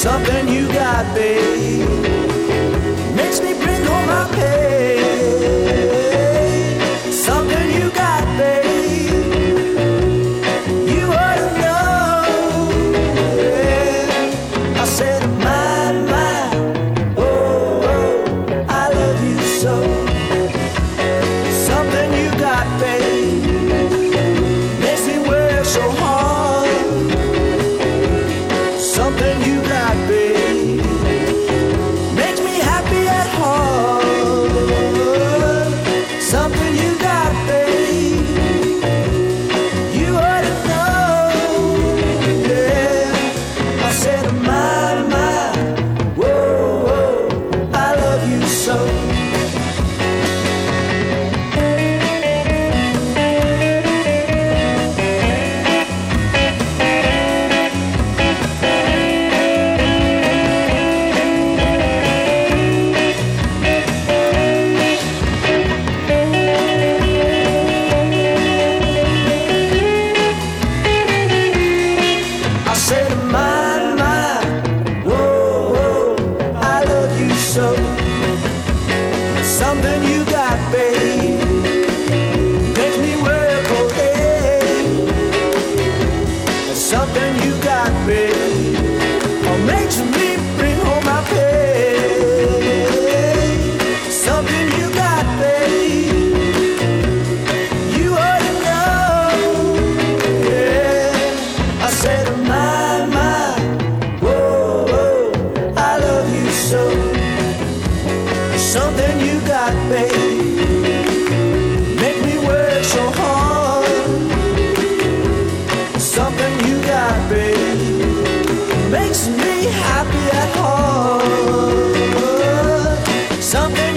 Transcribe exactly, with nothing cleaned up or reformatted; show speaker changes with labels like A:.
A: Something you got, babe, makes me bring home my pay. Something you got, babe, you ought to know. Yeah. I said, my, my, oh, oh, I love you so. Something you got, babe, makes me work so hard. Something you got, babe, makes me happy at heart. Something you got, babe, you ought to know. Yeah, I said, my, my, whoa, whoa, I love you so. I said, my, my, whoa, whoa, I love you so. Something you got, babe, makes me work all day. Something you got, babe, oh, makes me bring home my pay. Something you got, babe, you ought to know. Yeah, I said, my, my, whoa, whoa, I love you so. Something you got, babe, make me work so hard. Something you got, babe, makes me happy at heart. Something